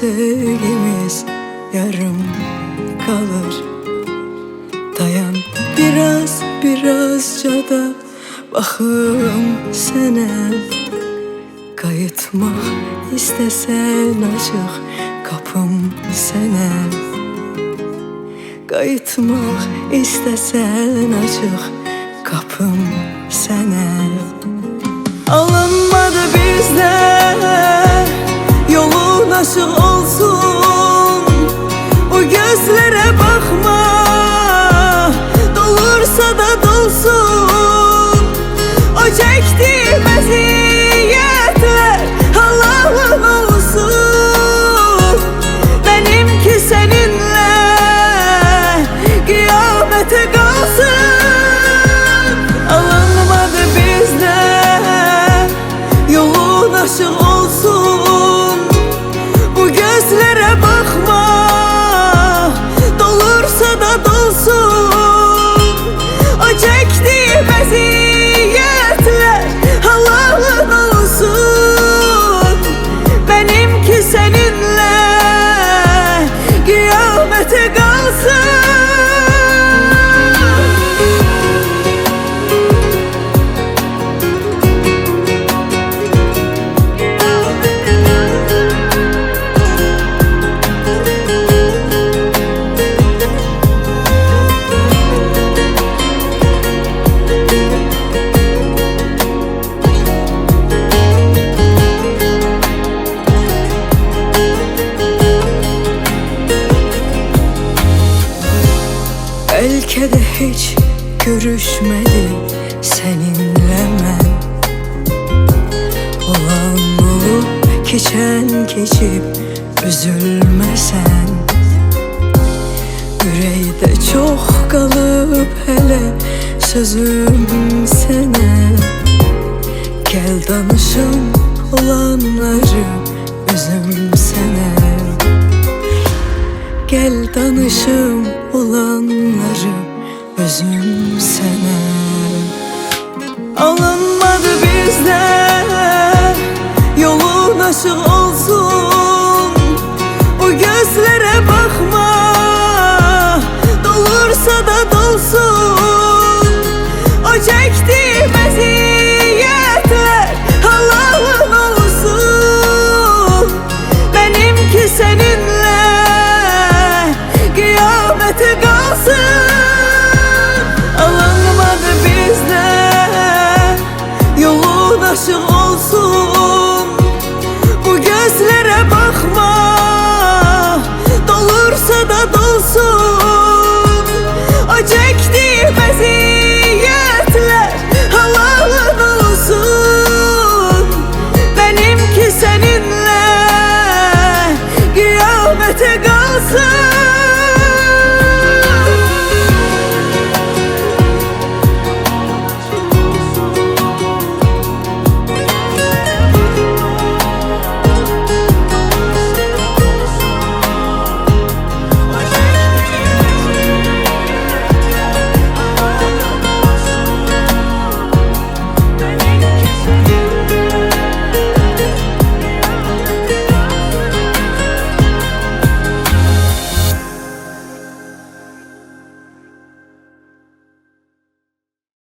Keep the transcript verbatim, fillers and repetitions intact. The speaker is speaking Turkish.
sevgimiz yarım kalır. Dayan biraz, birazca da baxım sənə. Qayıtmaq istəsən açıq qapım sənə. Qayıtmaq istəsən açıq qapım sənə. Alınmadı bizdən yolun açıq olsun. O gözlərə baxma, dolursa da dolsun. O çəkdiğim əziyyətlər halalın olsun. Benimki seninle kıyamete kalsın. Alınmadı bizden yolun açıq olsun. Bu gözlərə baxma, dolursa da dolsun. O çəkdiğim əziyyətlər halalın olsun. Benimki seninle kıyamete kalsın. Belki de hiç görüşmedik seninle ben. Olan olup geçen geçip üzülmesen. Yüreğde çok kalıp hele sözüm sənə. Gel danışım olanları üzüm sənə. Gel danışım olanları özüm sənə. Alınmadı bizden yolun açıq